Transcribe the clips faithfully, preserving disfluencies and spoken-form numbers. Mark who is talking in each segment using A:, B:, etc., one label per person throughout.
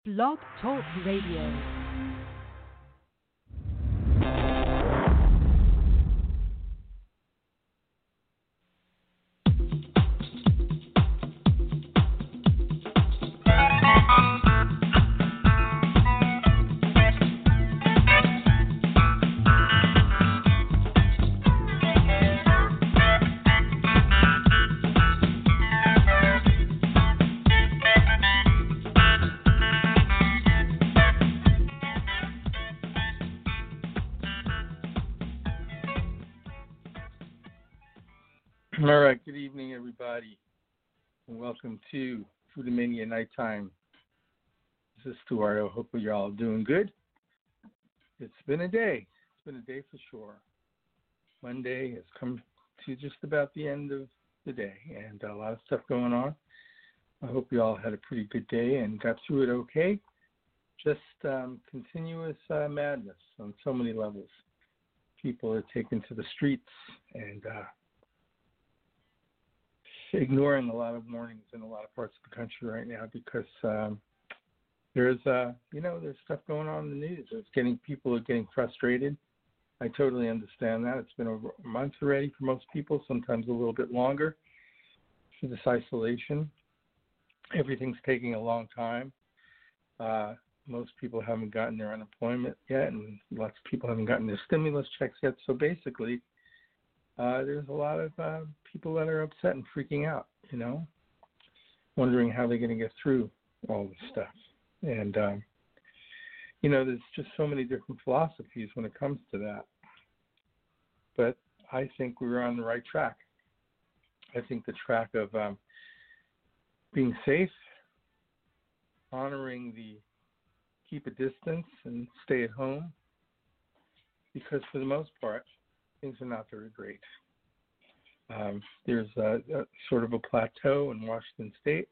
A: Blog Talk Radio.
B: All right, good evening, everybody, and welcome to Foodamania Nighttime. This is Stuart. I hope you're all doing good. It's been a day. It's been a day for sure. Monday has come to just about the end of the day, and a lot of stuff going on. I hope you all had a pretty good day and got through it okay. Just um, continuous uh, madness on so many levels. People are taken to the streets and uh, ignoring a lot of warnings in a lot of parts of the country right now because um, there's, uh, you know, there's stuff going on in the news. It's getting people are getting frustrated. I totally understand that. It's been over a month already for most people, sometimes a little bit longer for this isolation. Everything's taking a long time. Uh, most people haven't gotten their unemployment yet, and lots of people haven't gotten their stimulus checks yet. So basically, Uh, there's a lot of uh, people that are upset and freaking out, you know, wondering how they're going to get through all this stuff. And, um, you know, there's just so many different philosophies when it comes to that. But I think we're on the right track. I think the track of um, being safe, honoring the keep a distance and stay at home, because for the most part, things are not very great. Um, there's a, a sort of a plateau in Washington State.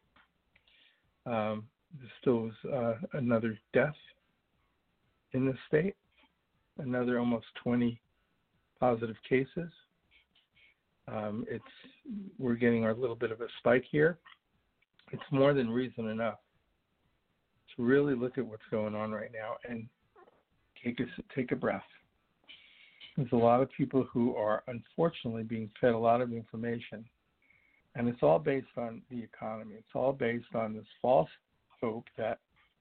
B: Um, there still was uh, another death in the state, another almost twenty positive cases. Um, it's we're getting our little bit of a spike here. It's more than reason enough to really look at what's going on right now and take a, take a breath. There's a lot of people who are unfortunately being fed a lot of information, and it's all based on the economy. It's all based on this false hope that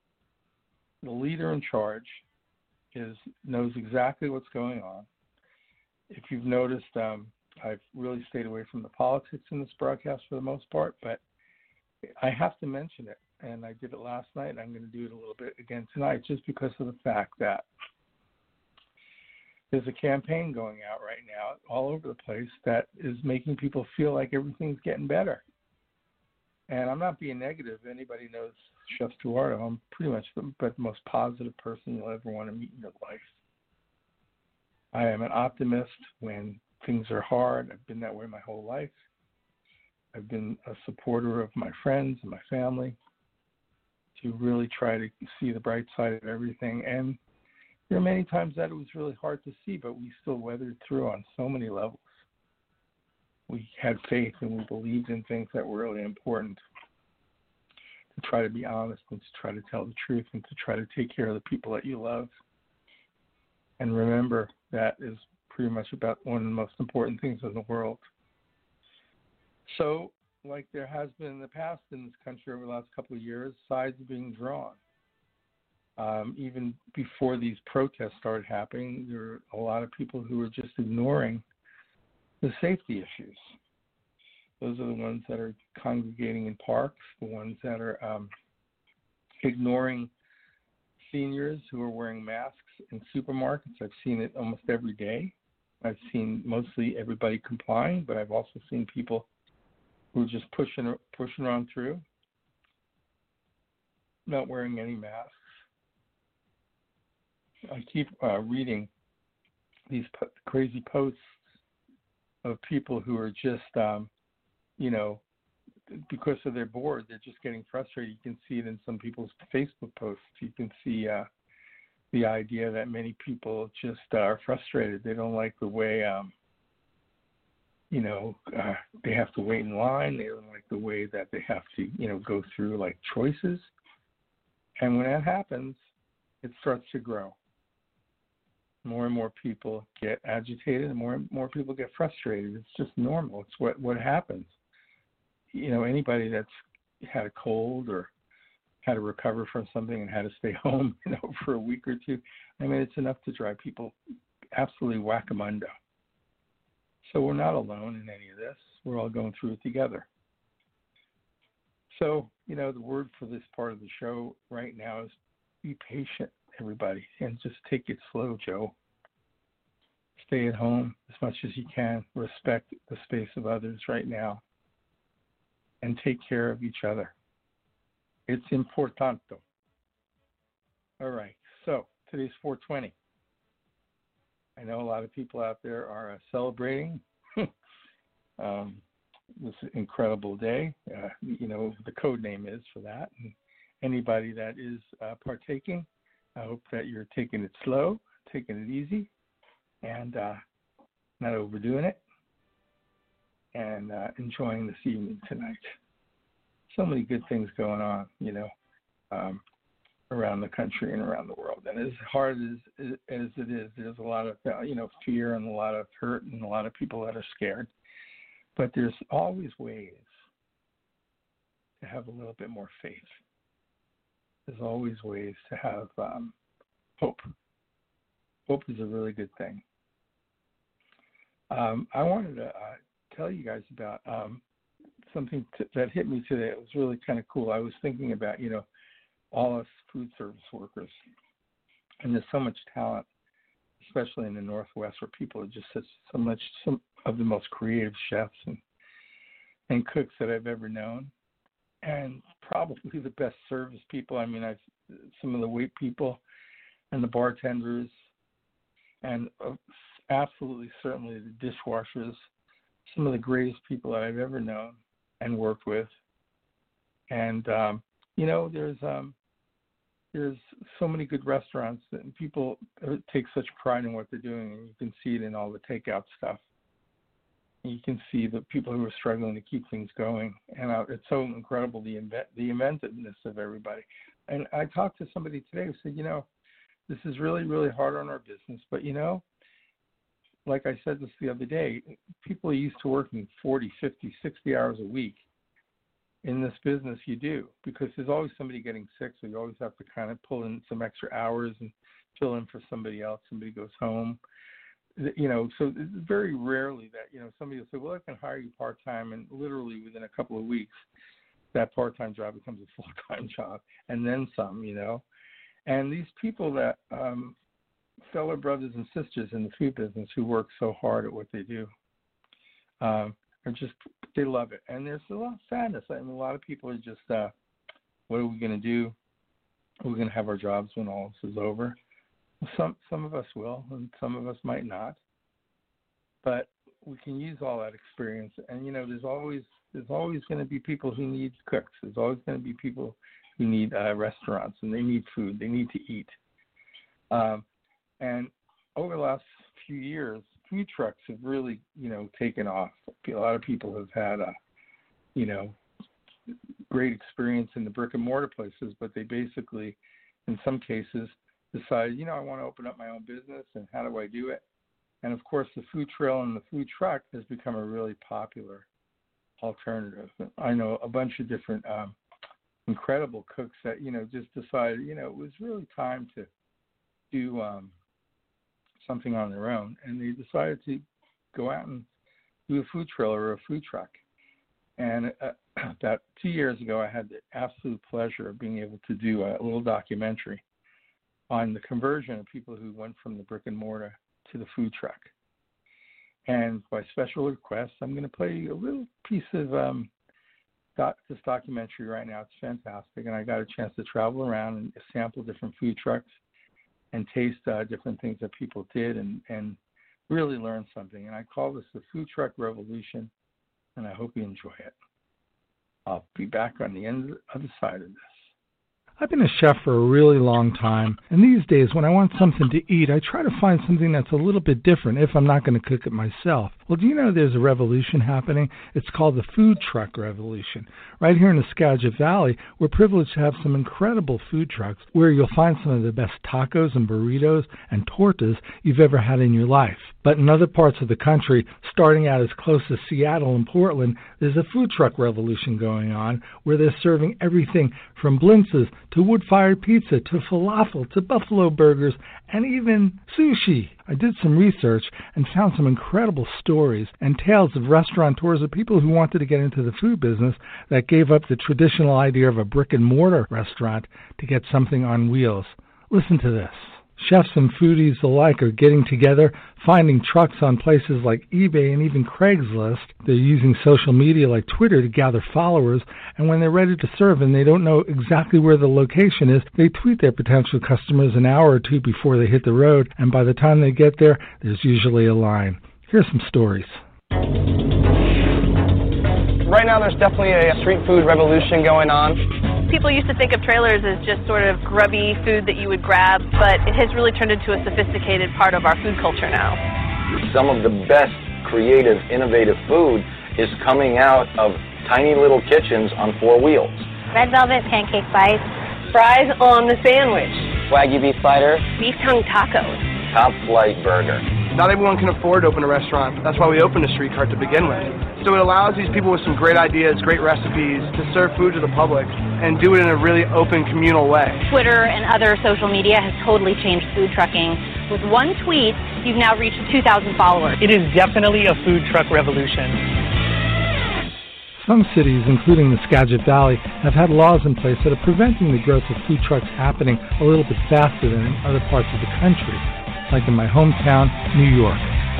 B: the leader in charge is knows exactly what's going on. If you've noticed, um, I've really stayed away from the politics in this broadcast for the most part, but I have to mention it, and I did it last night, and I'm going to do it a little bit again tonight just because of the fact that there's a campaign going out right now all over the place that is making people feel like everything's getting better. And I'm not being negative. Anybody knows Chef Stuardo. I'm pretty much the, but the most positive person you'll ever want to meet in your life. I am an optimist when things are hard. I've been that way my whole life. I've been a supporter of my friends and my family to really try to see the bright side of everything. And there are many times that it was really hard to see, but we still weathered through on so many levels. We had faith and we believed in things that were really important, to try to be honest and to try to tell the truth and to try to take care of the people that you love. And remember, that is pretty much about one of the most important things in the world. So, like there has been in the past in this country over the last couple of years, sides are being drawn. Um, even before these protests started happening, there were a lot of people who were just ignoring the safety issues. Those are the ones that are congregating in parks, the ones that are um, ignoring seniors who are wearing masks in supermarkets. I've seen it almost every day. I've seen mostly everybody complying, but I've also seen people who are just pushing, pushing on through, not wearing any masks. I keep uh, reading these po- crazy posts of people who are just, um, you know, because of their bored, they're just getting frustrated. You can see it in some people's Facebook posts. You can see uh, the idea that many people just uh, are frustrated. They don't like the way, um, you know, uh, they have to wait in line. They don't like the way that they have to, you know, go through like choices. And when that happens, it starts to grow. More and more people get agitated, and more and more people get frustrated. It's just normal. It's what, what happens. You know, anybody that's had a cold or had to recover from something and had to stay home, you know, for a week or two, I mean, it's enough to drive people absolutely whack-a-mundo. So we're not alone in any of this. We're all going through it together. So, you know, the word for this part of the show right now is be patient, everybody, and just take it slow, Joe. Stay at home as much as you can. Respect the space of others right now. And take care of each other. It's importante. All right, so today's four twenty. I know a lot of people out there are uh, celebrating um, this incredible day. Uh, you know, the code name is for that. And anybody that is uh, partaking, I hope that you're taking it slow, taking it easy, and uh, not overdoing it, and uh, enjoying this evening tonight. So many good things going on, you know, um, around the country and around the world. And as hard as, as it is, there's a lot of, you know, fear and a lot of hurt and a lot of people that are scared. But there's always ways to have a little bit more faith. There's always ways to have um, hope. Hope is a really good thing. Um, I wanted to uh, tell you guys about um, something t- that hit me today. It was really kind of cool. I was thinking about, you know, all us food service workers. And there's so much talent, especially in the Northwest, where people are just such, so much, some of the most creative chefs and, and cooks that I've ever known. And probably the best service people. I mean, I've some of the wait people and the bartenders and uh, absolutely certainly the dishwashers, some of the greatest people that I've ever known and worked with. And, um, you know, there's um, there's so many good restaurants that people take such pride in what they're doing, and you can see it in all the takeout stuff. And you can see the people who are struggling to keep things going. And uh, it's so incredible, the invent, the inventiveness of everybody. And I talked to somebody today who said, you know, this is really, really hard on our business, but, you know, like I said this the other day, people are used to working forty, fifty, sixty hours a week. In this business, you do, because there's always somebody getting sick, so you always have to kind of pull in some extra hours and fill in for somebody else. Somebody goes home, you know, so it's very rarely that, you know, somebody will say, well, I can hire you part-time, and literally within a couple of weeks, that part-time job becomes a full-time job, and then some, you know. And these people that, um, fellow brothers and sisters in the food business who work so hard at what they do, um, are just, they love it. And there's a lot of sadness. I mean, a lot of people are just, uh, what are we going to do? Are we going to have our jobs when all this is over? Some some of us will, and some of us might not. But we can use all that experience. And, you know, there's always there's always going to be people who need cooks. There's always going to be people who need uh, restaurants, and they need food. They need to eat. Um, and over the last few years, food trucks have really, you know, taken off. A lot of people have had a, you know, great experience in the brick and mortar places, but they basically, in some cases, decided, you know, I want to open up my own business, and how do I do it? And of course, the food trail and the food truck has become a really popular alternative. I know a bunch of different um, incredible cooks that, you know, just decided, you know, it was really time to do um, something on their own, and they decided to go out and do a food trail or a food truck. And uh, about two years ago, I had the absolute pleasure of being able to do a little documentary on the conversion of people who went from the brick and mortar to the food truck. And by special request, I'm going to play you a little piece of um, doc, this documentary right now. It's fantastic, and I got a chance to travel around and sample different food trucks and taste uh, different things that people did, and, and really learn something. And I call this the Food Truck Revolution, and I hope you enjoy it. I'll be back on the end other side of this.
C: I've been a chef for a really long time, and these days when I want something to eat, I try to find something that's a little bit different if I'm not going to cook it myself. Well, do you know there's a revolution happening? It's called the food truck revolution. Right here in the Skagit Valley, we're privileged to have some incredible food trucks where you'll find some of the best tacos and burritos and tortas you've ever had in your life. But in other parts of the country, starting out as close as Seattle and Portland, there's a food truck revolution going on where they're serving everything from blintzes to wood-fired pizza to falafel to buffalo burgers and even sushi. I did some research and found some incredible stories and tales of restaurateurs of people who wanted to get into the food business that gave up the traditional idea of a brick-and-mortar restaurant to get something on wheels. Listen to this. Chefs and foodies alike are getting together, finding trucks on places like eBay and even Craigslist. They're using social media like Twitter to gather followers, and when they're ready to serve and they don't know exactly where the location is, they tweet their potential customers an hour or two before they hit the road, and by the time they get there, there's usually a line. Here's some stories.
D: Right now there's definitely a street food revolution going on.
E: People used to think of trailers as just sort of grubby food that you would grab, but it has really turned into a sophisticated part of our food culture now.
F: Some of the best creative, innovative food is coming out of tiny little kitchens on four wheels.
G: Red velvet pancake bites.
E: Fries on the sandwich.
D: Wagyu beef slider.
E: Beef tongue tacos.
F: Top flight burger.
D: Not everyone can afford to open a restaurant. That's why we opened a street cart to begin with. So it allows these people with some great ideas, great recipes, to serve food to the public and do it in a really open, communal way.
G: Twitter and other social media has totally changed food trucking. With one tweet, you've now reached two thousand followers.
H: It is definitely a food truck revolution.
C: Some cities, including the Skagit Valley, have had laws in place that are preventing the growth of food trucks happening a little bit faster than in other parts of the country, like in my hometown, New York.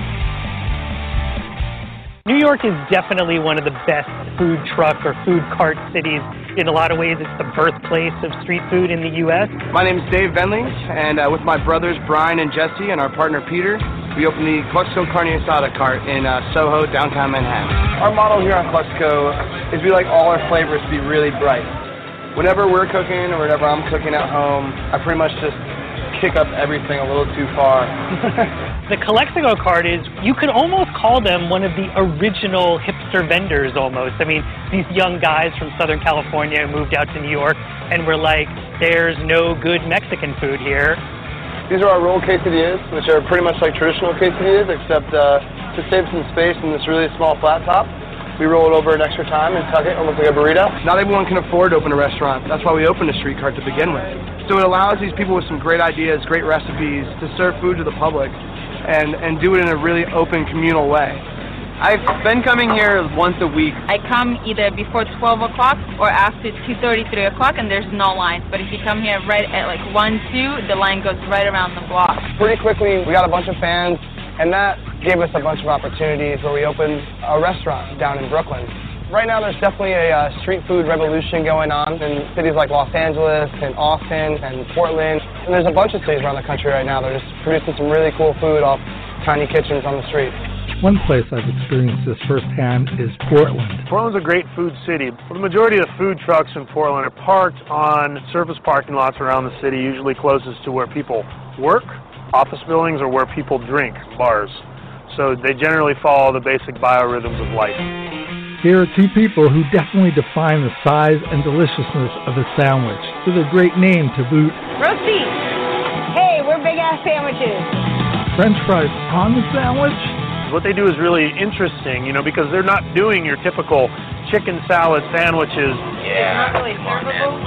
H: New York is definitely one of the best food truck or food cart cities. In a lot of ways, it's the birthplace of street food in the U S
D: My name is Dave Venling, and uh, with my brothers Brian and Jesse and our partner Peter, we opened the Cluxco Carne Asada cart in uh, Soho, downtown Manhattan. Our model here on Cluxco is we like all our flavors to be really bright. Whenever we're cooking or whenever I'm cooking at home, I pretty much just kick up everything a little too far.
H: The Calexico cart is, you could almost call them one of the original hipster vendors almost. I mean, these young guys from Southern California moved out to New York and were like, there's no good Mexican food here.
D: These are our roll quesadillas, which are pretty much like traditional quesadillas, except uh, to save some space in this really small flat top, we roll it over an extra time and tuck it almost like a burrito. Not everyone can afford to open a restaurant. That's why we opened a street cart to begin with. So it allows these people with some great ideas, great recipes, to serve food to the public and, and do it in a really open, communal way.
I: I've been coming here once a week.
J: I come either before twelve o'clock or after two thirty, three o'clock, and there's no lines. But if you come here right at like one, two, the line goes right around the block.
D: Pretty quickly, we got a bunch of fans, and that gave us a bunch of opportunities where we opened a restaurant down in Brooklyn. Right now, there's definitely a uh, street food revolution going on in cities like Los Angeles and Austin and Portland. And there's a bunch of cities around the country right now that are just producing some really cool food off tiny kitchens on the street.
C: One place I've experienced this firsthand is Portland.
K: Portland's a great food city. The majority of the food trucks in Portland are parked on surface parking lots around the city, usually closest to where people work, office buildings, or where people drink, bars. So they generally follow the basic biorhythms of life.
C: Here are two people who definitely define the size and deliciousness of a sandwich, with a great name to boot.
G: Roast beef. Hey, we're big-ass sandwiches.
C: French fries on the sandwich.
K: What they do is really interesting, you know, because they're not doing your typical chicken salad sandwiches.
J: Yeah, not really servable.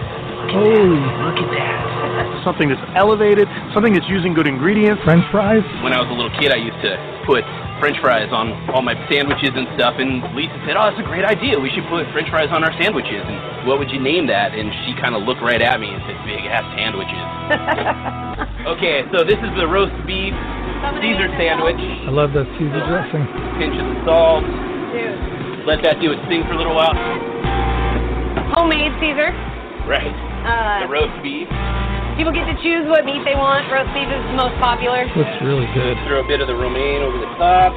C: Oh, look at that.
K: Something that's elevated, something that's using good ingredients.
C: French fries?
L: When I was a little kid, I used to put French fries on all my sandwiches and stuff, and Lisa said, oh, that's a great idea. We should put French fries on our sandwiches. And what would you name that? And she kind of looked right at me and said, big-ass sandwiches. Okay, so this is the roast beef Caesar sandwich.
C: I love that Caesar dressing.
L: Pinch of salt.
J: Dude.
L: Let that do its thing for a little while.
E: Homemade Caesar.
L: Right.
E: Uh,
L: the roast beef.
E: People get to choose what meat they want. Roast beef is the most popular.
C: Looks really good.
L: Throw a bit of the romaine over the top.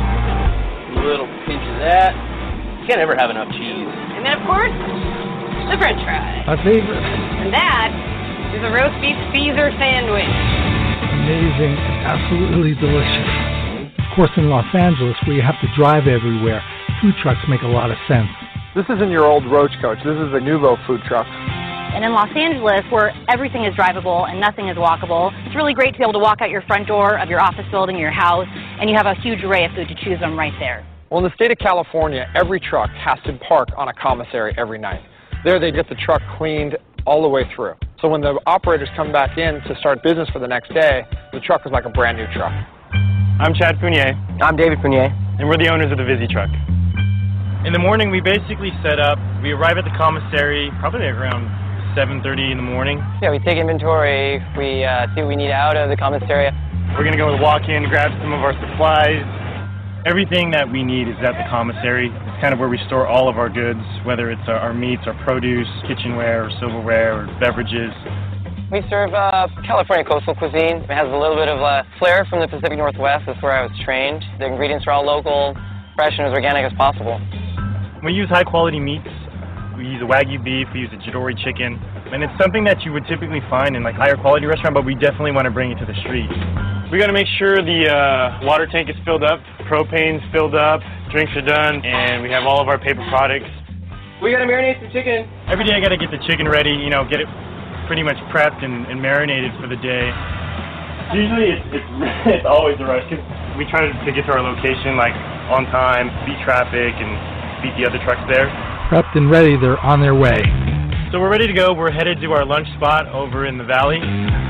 L: A little pinch of that. You can't ever have enough cheese.
E: And then, of course, the French fries.
C: My favorite.
E: And that is a roast beef Caesar sandwich.
C: Amazing. Absolutely delicious. Of course, in Los Angeles, where you have to drive everywhere, food trucks make a lot of sense.
M: This isn't your old Roach Coach. This is a Nuvo food truck.
G: And in Los Angeles, where everything is drivable and nothing is walkable, it's really great to be able to walk out your front door of your office building or your house, and you have a huge array of food to choose from right there.
M: Well, in the state of California, every truck has to park on a commissary every night. There they get the truck cleaned all the way through. So when the operators come back in to start business for the next day, the truck is like a brand new truck.
N: I'm Chad Fournier.
O: I'm David Fournier.
N: And we're the owners of the Visi Truck. In the morning, we basically set up, we arrive at the commissary probably around seven thirty in the morning.
O: Yeah, we take inventory, we uh, see what we need out of the commissary.
N: We're going to go walk in, grab some of our supplies. Everything that we need is at the commissary. It's kind of where we store all of our goods, whether it's our meats, our produce, kitchenware, or silverware, or beverages.
O: We serve uh, California coastal cuisine. It has a little bit of a flair from the Pacific Northwest. That's where I was trained. The ingredients are all local, fresh, and as organic as possible.
N: We use high-quality meats. We use a Wagyu beef, we use a Jidori chicken, and it's something that you would typically find in like higher quality restaurant, but we definitely want to bring it to the street. We got to make sure the uh, water tank is filled up, propane's filled up, drinks are done, and we have all of our paper products.
O: We got to marinate some chicken.
N: Every day I got to get the chicken ready, you know, get it pretty much prepped and, and marinated for the day. Usually it's, it's, it's always a rush because we try to, to get to our location like on time, beat traffic, and beat the other trucks there.
C: Prepped and ready, they're on their way.
N: So we're ready to go. We're headed to our lunch spot over in the valley.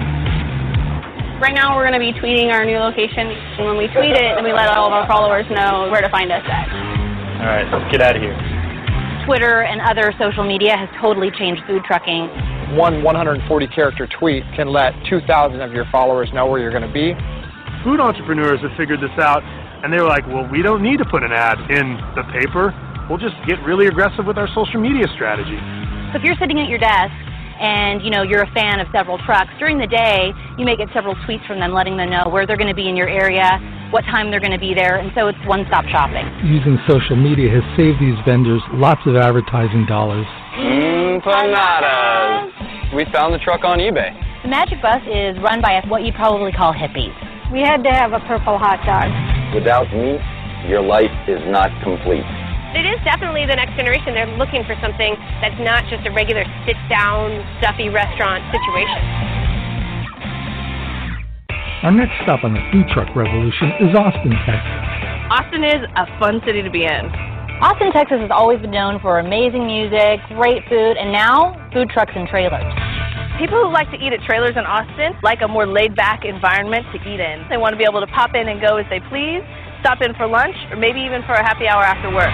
E: Right now we're going to be tweeting our new location, and when we tweet it, then we let all of our followers know where to find us at.
N: All right, let's get out of here.
G: Twitter and other social media has totally changed food trucking.
M: One one hundred forty character tweet can let two thousand of your followers know where you're going to be.
K: Food entrepreneurs have figured this out, and they were like, well, we don't need to put an ad in the paper. We'll just get really aggressive with our social media strategy.
G: So if you're sitting at your desk and, you know, you're a fan of several trucks, during the day, you may get several tweets from them letting them know where they're going to be in your area, what time they're going to be there, and so it's one-stop shopping.
C: Using social media has saved these vendors lots of advertising dollars.
O: Empanadas. We found the truck on eBay.
G: The Magic Bus is run by what you'd probably call hippies.
P: We had to have a purple hot dog.
F: Without meat, your life is not complete.
Q: It is definitely the next generation. They're looking for something that's not just a regular sit-down, stuffy restaurant situation.
C: Our next stop on the food truck revolution is Austin, Texas.
E: Austin is a fun city to be in.
G: Austin, Texas has always been known for amazing music, great food, and now food trucks and trailers.
E: People who like to eat at trailers in Austin like a more laid-back environment to eat in. They want to be able to pop in and go as they please, stop in for lunch, or maybe even for a happy hour after work.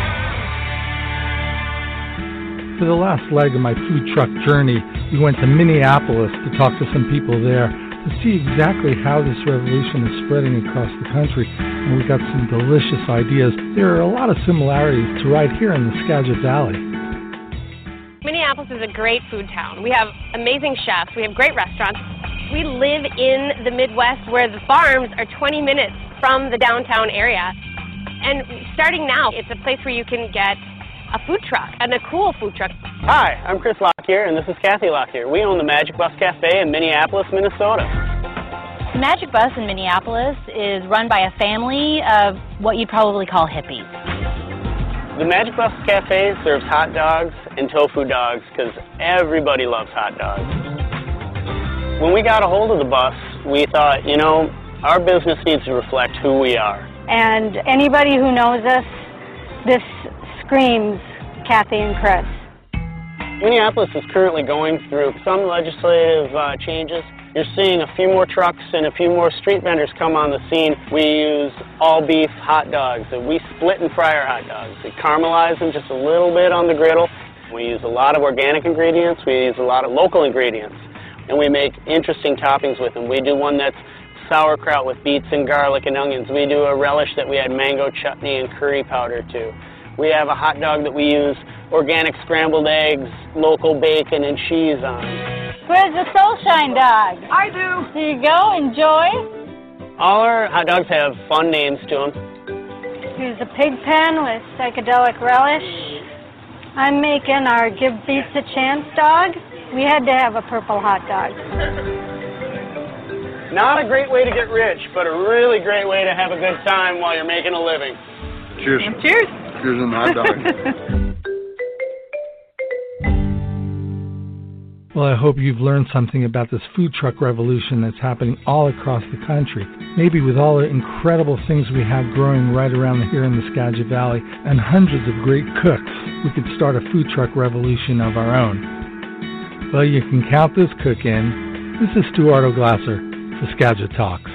C: For the last leg of my food truck journey, we went to Minneapolis to talk to some people there to see exactly how this revolution is spreading across the country, and we got some delicious ideas. There are a lot of similarities to right here in the Skagit Valley.
Q: Minneapolis is a great food town. We have amazing chefs. We have great restaurants. We live in the Midwest where the farms are twenty minutes from the downtown area. And starting now, it's a place where you can get a food truck, and a cool food truck.
R: Hi, I'm Chris Lockyer, and this is Kathy Lockyer. We own the Magic Bus Cafe in Minneapolis, Minnesota.
G: The Magic Bus in Minneapolis is run by a family of what you'd probably call hippies.
R: The Magic Bus Cafe serves hot dogs and tofu dogs because everybody loves hot dogs. When we got a hold of the bus, we thought, you know, our business needs to reflect who we are.
P: And anybody who knows us, this screams Kathy and Chris.
R: Minneapolis is currently going through some legislative uh, changes. You're seeing a few more trucks and a few more street vendors come on the scene. We use all-beef hot dogs. We split and fry our hot dogs. We caramelize them just a little bit on the griddle. We use a lot of organic ingredients. We use a lot of local ingredients. And we make interesting toppings with them. We do one that's sauerkraut with beets and garlic and onions. We do a relish that we add mango chutney and curry powder to. We have a hot dog that we use organic scrambled eggs, local bacon, and cheese on.
P: Where's the Soulshine dog?
J: I do.
P: Here you go, enjoy.
R: All our hot dogs have fun names to them.
P: Here's a pig pen with psychedelic relish. I'm making our Give Beets a Chance dog. We had to have a purple hot dog.
R: Not a great way to get rich, but a really great way to have a good time while you're making a living.
S: Cheers.
J: Cheers.
S: Cheers on the hot dog.
C: Well, I hope you've learned something about this food truck revolution that's happening all across the country. Maybe with all the incredible things we have growing right around here in the Skagit Valley and hundreds of great cooks, we could start a food truck revolution of our own. Well, you can count this cook in. This is Stuart O'Glasser for Skagit Talks.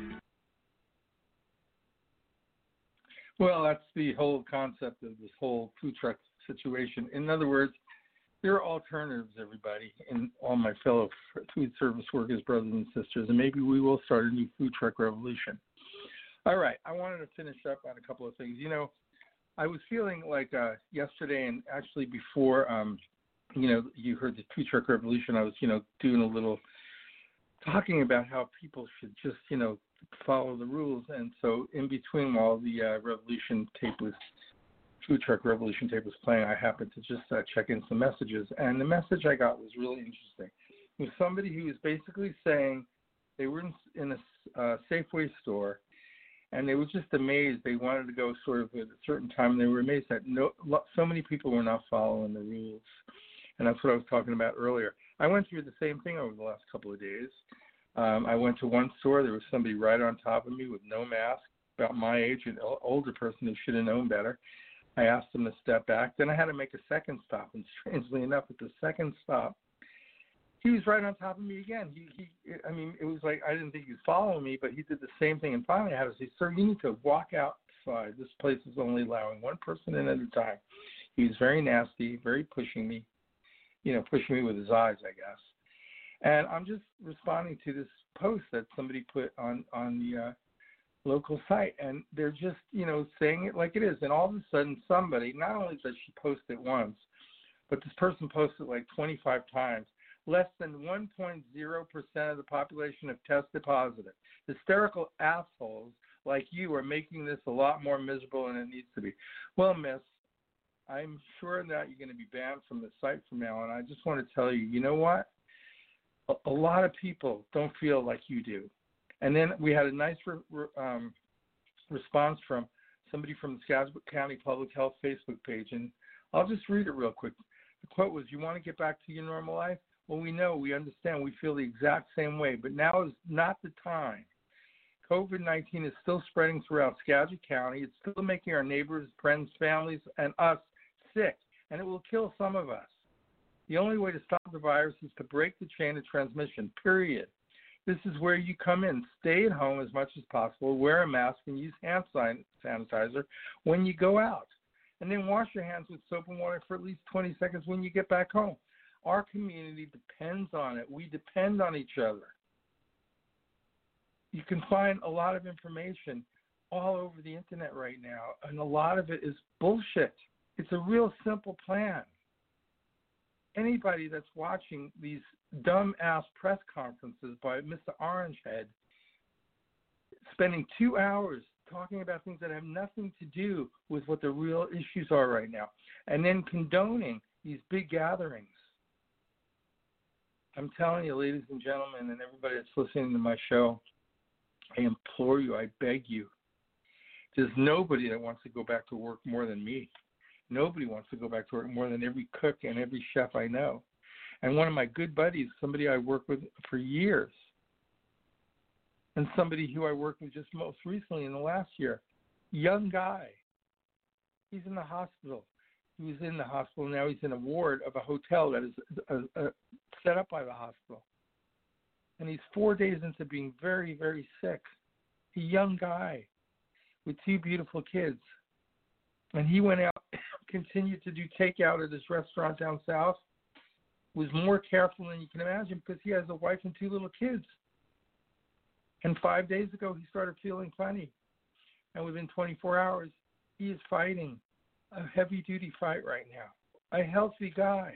B: Well, that's the whole concept of this whole food truck situation. In other words, there are alternatives, everybody, and all my fellow food service workers, brothers and sisters, and maybe we will start a new food truck revolution. All right, I wanted to finish up on a couple of things. You know, I was feeling like uh, yesterday and actually before, um, you know, you heard the food truck revolution, I was, you know, doing a little talking about how people should just, you know, follow the rules. And so in between while the uh, revolution tape was Food Truck Revolution tape was playing, I happened to just uh, check in some messages, and the message I got was really interesting. It was somebody who was basically saying they were in, in a uh, Safeway store, and they were just amazed. They wanted to go sort of at a certain time, and they were amazed that no, so many people were not following the rules, and that's what I was talking about earlier. I went through the same thing over the last couple of days. Um, I went to one store. There was somebody right on top of me with no mask, about my age, an older person who should have known better. I asked him to step back. Then I had to make a second stop, and strangely enough, at the second stop, he was right on top of me again. He, he, I mean, it was like I didn't think he was following me, but he did the same thing. And finally, I had to say, "Sir, you need to walk outside. This place is only allowing one person in at a time." He was very nasty, very pushing me, you know, pushing me with his eyes, I guess. And I'm just responding to this post that somebody put on on the uh, local site, and they're just, you know, saying it like it is. And all of a sudden somebody, not only does she post it once, but this person posted like twenty-five times. Less than one point zero percent of the population have tested positive. Hysterical assholes like you are making this a lot more miserable than it needs to be. Well, miss, I'm sure that you're going to be banned from the site from now on. I just want to tell you, you know what? A, a lot of people don't feel like you do. And then we had a nice re, re, um, response from somebody from the Skagit County Public Health Facebook page, and I'll just read it real quick. The quote was, "You want to get back to your normal life? Well, we know, we understand, we feel the exact same way, but now is not the time. COVID nineteen is still spreading throughout Skagit County. It's still making our neighbors, friends, families, and us sick, and it will kill some of us. The only way to stop the virus is to break the chain of transmission, period. This is where you come in. Stay at home as much as possible, wear a mask, and use hand sanitizer when you go out. And then wash your hands with soap and water for at least twenty seconds when you get back home. Our community depends on it. We depend on each other." You can find a lot of information all over the internet right now, and a lot of it is bullshit. It's a real simple plan. Anybody that's watching these dumb-ass press conferences by Mister Orangehead, spending two hours talking about things that have nothing to do with what the real issues are right now, and then condoning these big gatherings. I'm telling you, ladies and gentlemen, and everybody that's listening to my show, I implore you, I beg you, there's nobody that wants to go back to work more than me. Nobody wants to go back to work more than every cook and every chef I know. And one of my good buddies, somebody I worked with for years, and somebody who I worked with just most recently in the last year, young guy, he's in the hospital. He was in the hospital, now he's in a ward of a hotel that is uh, uh, set up by the hospital. And he's four days into being very, very sick. A young guy with two beautiful kids. And he went out, continued to do takeout at his restaurant down south, was more careful than you can imagine because he has a wife and two little kids. And five days ago, he started feeling funny. And within twenty-four hours, he is fighting a heavy-duty fight right now. A healthy guy.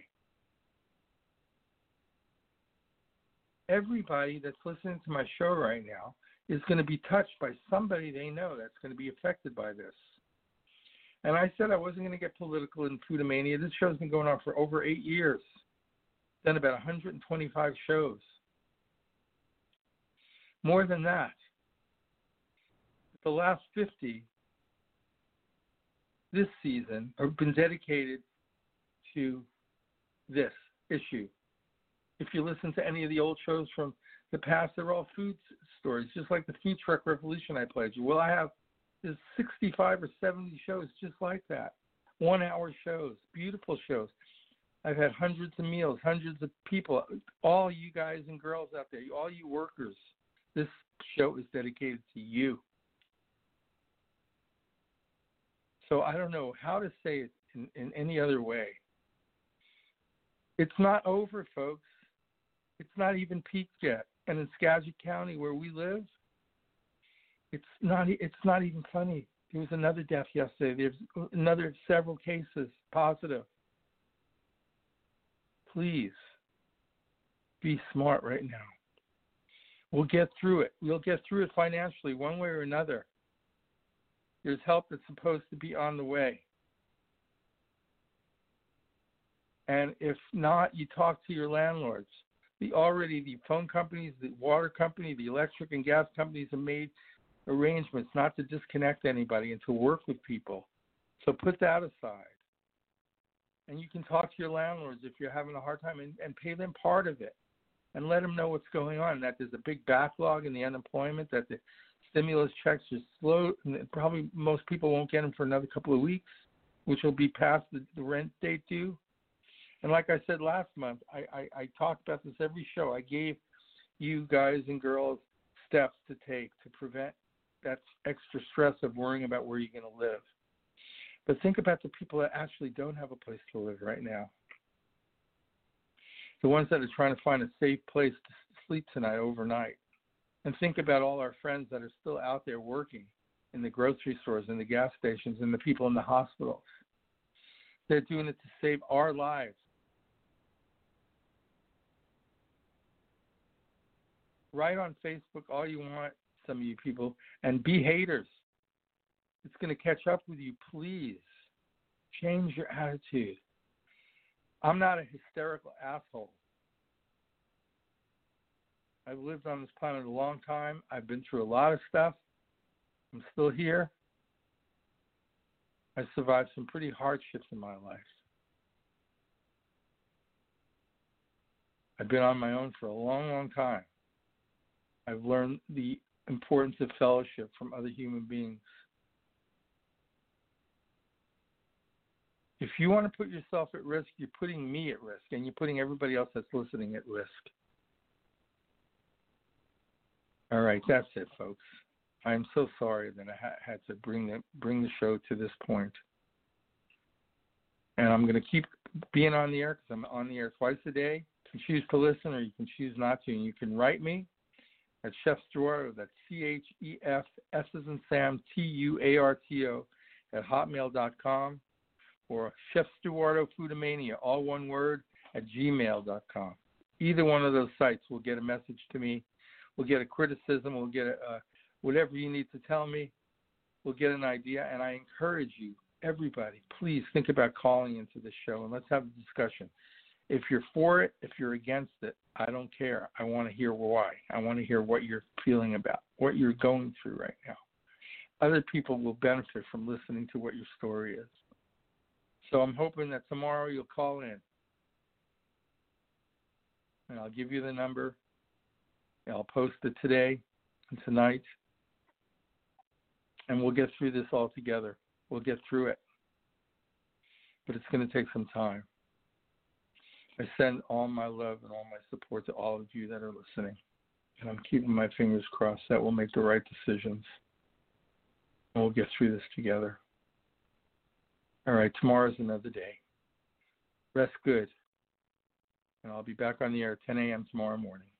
B: Everybody that's listening to my show right now is going to be touched by somebody they know that's going to be affected by this. And I said I wasn't going to get political in Foodamania. This show's been going on for over eight years. Done about one hundred twenty-five shows. More than that, the last fifty this season have been dedicated to this issue. If you listen to any of the old shows from the past, they're all food stories, just like the Food Truck Revolution I played you. Well, I have there's sixty-five or seventy shows just like that. One-hour shows, beautiful shows. I've had hundreds of meals, hundreds of people, all you guys and girls out there, all you workers. This show is dedicated to you. So I don't know how to say it in, in any other way. It's not over, folks. It's not even peaked yet. And in Skagit County, where we live, it's not. It's not even funny. There was another death yesterday. There's another several cases positive. Please be smart right now. We'll get through it. We'll get through it financially, one way or another. There's help that's supposed to be on the way. And if not, you talk to your landlords. The already the phone companies, the water company, the electric and gas companies have made arrangements not to disconnect anybody and to work with people. So put that aside. And you can talk to your landlords if you're having a hard time and, and pay them part of it and let them know what's going on, that there's a big backlog in the unemployment, that the stimulus checks are slow, and probably most people won't get them for another couple of weeks, which will be past the, the rent date due. And like I said last month, I, I, I talked about this every show. I gave you guys and girls steps to take to prevent that extra stress of worrying about where you're going to live. But think about the people that actually don't have a place to live right now. The ones that are trying to find a safe place to sleep tonight overnight. And think about all our friends that are still out there working in the grocery stores, in the gas stations, and the people in the hospitals. They're doing it to save our lives. Write on Facebook all you want, some of you people, and be haters. It's going to catch up with you. Please change your attitude. I'm not a hysterical asshole. I've lived on this planet a long time. I've been through a lot of stuff. I'm still here. I survived some pretty hardships in my life. I've been on my own for a long, long time. I've learned the importance of fellowship from other human beings. If you want to put yourself at risk, you're putting me at risk, and you're putting everybody else that's listening at risk. All right, that's it, folks. I'm so sorry that I ha- had to bring the, bring the show to this point. And I'm going to keep being on the air because I'm on the air twice a day. You can choose to listen or you can choose not to. And you can write me at Chef Stuarto, that's C H E F, S as in Sam, T U A R T O, at hotmail dot com, or Chef Stuarto Foodamania, all one word, at gmail dot com. Either one of those sites will get a message to me. We'll get a criticism. We'll get a, uh, whatever you need to tell me. We'll get an idea. And I encourage you, everybody, please think about calling into the show and let's have a discussion. If you're for it, if you're against it, I don't care. I want to hear why. I want to hear what you're feeling about, what you're going through right now. Other people will benefit from listening to what your story is. So I'm hoping that tomorrow you'll call in. And I'll give you the number. I'll post it today and tonight. And we'll get through this all together. We'll get through it. But it's going to take some time. I send all my love and all my support to all of you that are listening. And I'm keeping my fingers crossed that we'll make the right decisions. And we'll get through this together. All right, tomorrow's another day. Rest good. And I'll be back on the air at ten a.m. tomorrow morning.